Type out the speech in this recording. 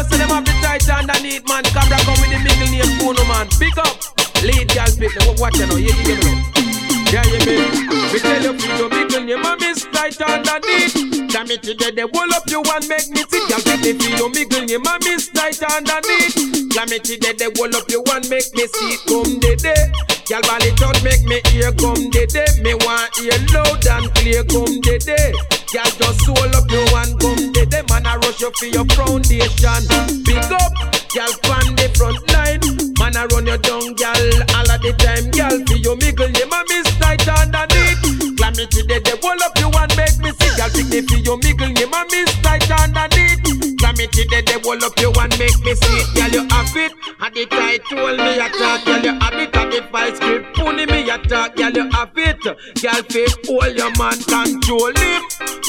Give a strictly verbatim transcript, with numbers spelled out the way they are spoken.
know so them have the tight underneath, man. Cabra come with the middle name Puno, man. Pick up, lead girl pick. Now watch you know, you give me now. Yeah, you me. We tell you feel your middle name, man, miss tight underneath. Damn it, today they wall up you and make me sit. Girl, make me feel your middle name, man, miss tight underneath. Damn it, today they wall up you and make me sit. Come the day, girl, ball it out, make me hear. Come the day, me want hear loud and clear. Come the day, girl, just roll up you and come the day, man, I rush you for your foundation. Pick up, girl, pan the front line. Man, I run you down, girl, all of the time, girl, for your middle name, man, miss tight underneath. Climb me today, they wall up you and make me see. Girl, pick me for your middle name, man, miss tight underneath. Climb me today, they wall up you and make me see. Girl, you have it, and the title me attack. Girl, you have it, and the fight script pony me attack. Girl, you have it, girl, fit all your man control him.